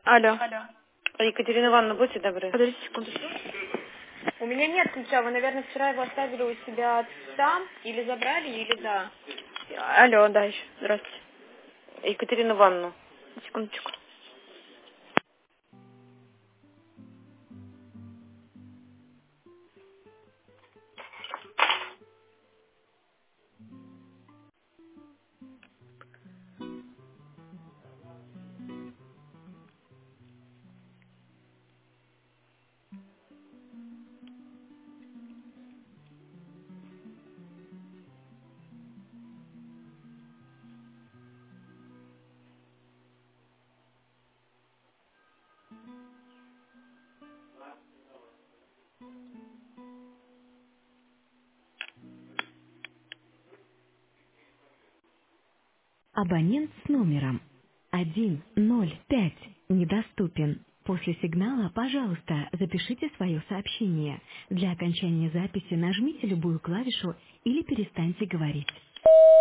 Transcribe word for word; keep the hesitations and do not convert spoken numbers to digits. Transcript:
Алло. Алло. Екатерина Ивановна, будьте добры. Подождите секунду. У меня нет ключа. Вы, наверное, вчера его оставили у себя там. Или забрали, или да. Алло, да, еще. Здравствуйте. Екатерина Ивановна. Секундочку. Абонент с номером один ноль пять недоступен. После сигнала, пожалуйста, запишите свое сообщение. Для окончания записи нажмите любую клавишу или перестаньте говорить.